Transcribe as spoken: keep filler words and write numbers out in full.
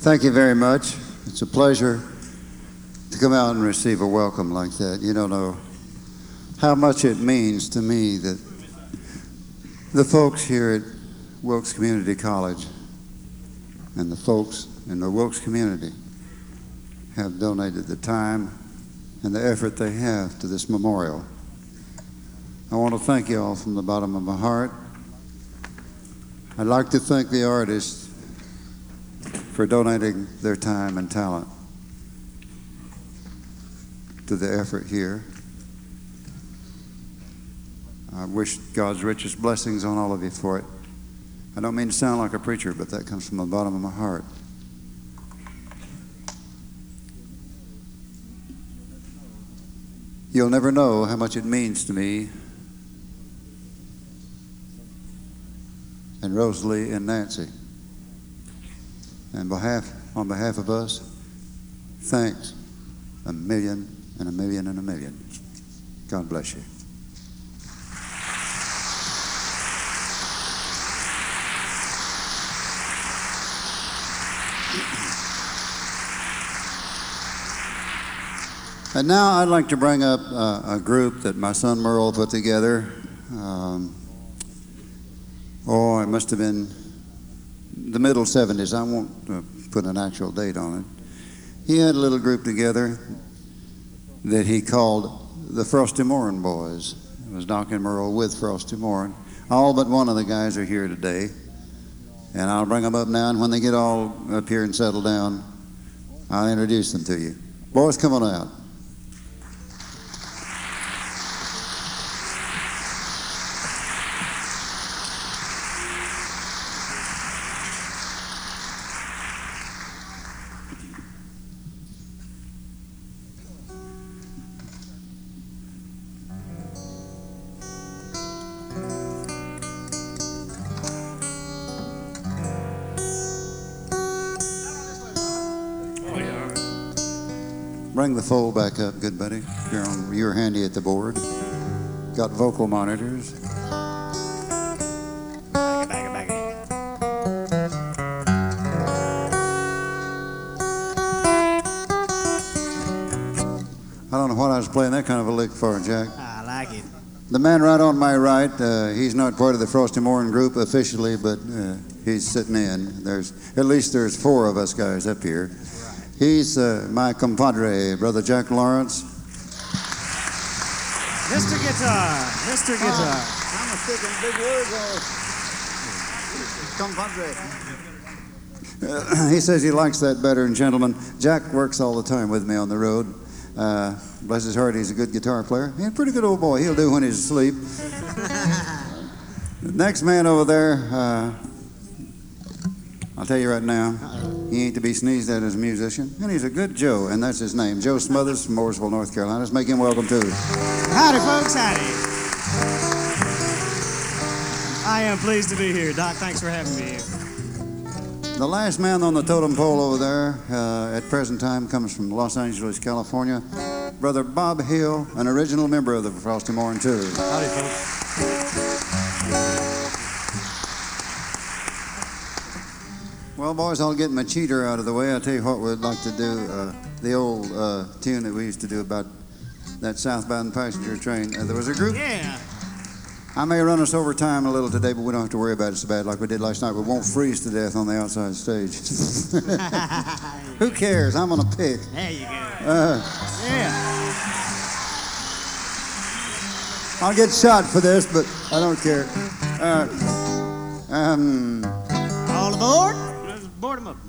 Thank you very much. It's a pleasure to come out and receive a welcome like that. You don't know how much it means to me that the folks here at Wilkes Community College and the folks in the Wilkes community have donated the time and the effort they have to this memorial. I want to thank you all from the bottom of my heart. I'd like to thank the artists for donating their time and talent to the effort here. I wish God's richest blessings on all of you for it. I don't mean to sound like a preacher, but that comes from the bottom of my heart. You'll never know how much it means to me and Rosalie and Nancy. And behalf, on behalf of us, thanks a million and a million and a million. God bless you. And now I'd like to bring up uh, a group that my son Merle put together. Um, oh, it must have been the middle seventies. I won't uh, put an actual date on it. He had a little group together that he called the Frosty Morin Boys. It was Doc and Merle with Frosty Morin. All but one of the guys are here today. And I'll bring them up now, and when they get all up here and settle down, I'll introduce them to you. Boys, come on out. Bring the fold back up, good buddy. You're, on, you're handy at the board. Got vocal monitors. Back it, back it, back it. I don't know what I was playing that kind of a lick for, Jack. I like it. The man right on my right, uh, he's not part of the Frosty Morin group officially, but uh, he's sitting in. There's at least there's four of us guys up here. He's uh, my compadre, Brother Jack Lawrence. Mister Guitar, Mister Guitar. Uh, I'm a sticking big words on compadre. Uh, he says he likes that better. And gentlemen, Jack works all the time with me on the road. Uh, bless his heart, he's a good guitar player. He's a pretty good old boy. He'll do when he's asleep. The next man over there, uh, I'll tell you right now, he ain't to be sneezed at as a musician, and he's a good Joe, and that's his name, Joe Smothers from Mooresville, North Carolina. Let's make him welcome too. Howdy, folks, howdy. I am pleased to be here. Doc, thanks for having me here. The last man on the totem pole over there uh, at present time comes from Los Angeles, California. Brother Bob Hill, an original member of the Frosty Morin too. Howdy, folks. Well, boys, I'll get my cheater out of the way. I'll tell you what we'd like to do. Uh, the old uh, tune that we used to do about that southbound passenger train. Uh, there was a group. Yeah. I may run us over time a little today, but we don't have to worry about it so bad like we did last night. We won't freeze to death on the outside stage. Who cares? I'm going to pick. There you go. Uh, Yeah. I'll get shot for this, but I don't care. Uh, um, All aboard? Let's board 'em up.